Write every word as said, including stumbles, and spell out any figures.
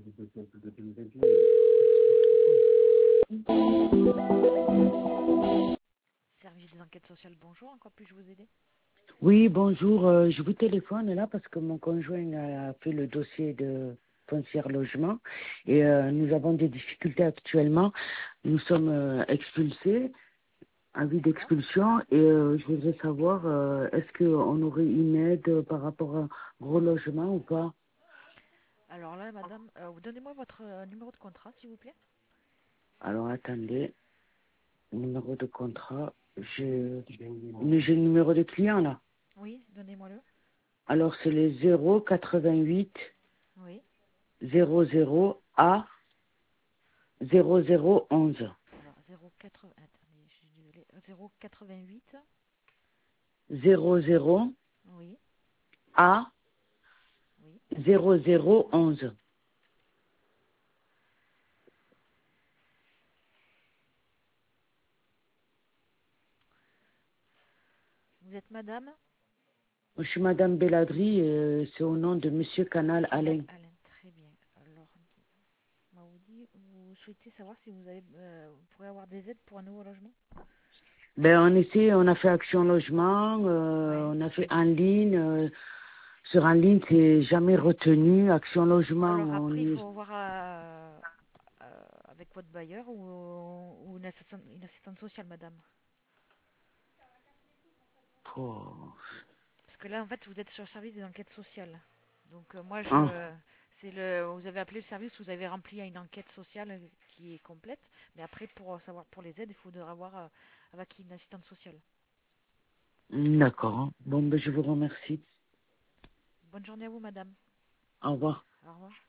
Service des enquêtes sociales, bonjour, en quoi puis-je vous aider? Oui, bonjour. euh, je vous téléphone là parce que mon conjoint a fait le dossier de foncière logement et Oui. euh, nous avons des difficultés actuellement. Nous sommes euh, expulsés, avis D'accord. d'expulsion et euh, je voudrais savoir euh, est-ce qu'on aurait une aide par rapport à un gros logement ou pas? Alors là, madame, euh, donnez-moi votre euh, numéro de contrat, s'il vous plaît. Alors attendez, numéro de contrat, je mais j'ai le numéro de client là. Oui, donnez-moi-le. Alors c'est les zéro quatre-vingt-huit Oui. zéro zéro A zéro zéro onze. Alors, zéro quatre... Attendez, je suis désolée. zéro quatre-vingt-huit. zéro zéro Oui. A Oui. zéro zéro onze. Vous êtes madame Je suis Madame Belladri, euh, c'est au nom de Monsieur Canal Canal Alain. Alain. Très bien. Alors, Maoudi, vous souhaitez savoir si vous, avez, euh, vous pourrez avoir des aides pour un nouveau logement? Ben on essaie, on a fait Action Logement, euh, Oui. on a fait en ligne. euh, sur en ligne, c'est jamais retenu. Action Logement, Alors on après, il y... faut voir euh, euh, avec votre bailleur ou, ou une, assistante, une assistante sociale, madame. Oh. Parce que là, en fait, vous êtes sur le service des enquêtes sociales. Donc euh, moi, Ah, je, c'est le, vous avez appelé le service, vous avez rempli une enquête sociale euh, qui est complète. Mais après, pour savoir pour les aides, il faudra avoir euh, avec une assistante sociale. d'accord. Bon, ben je vous remercie. Bonne journée à vous, madame. Au revoir. Au revoir.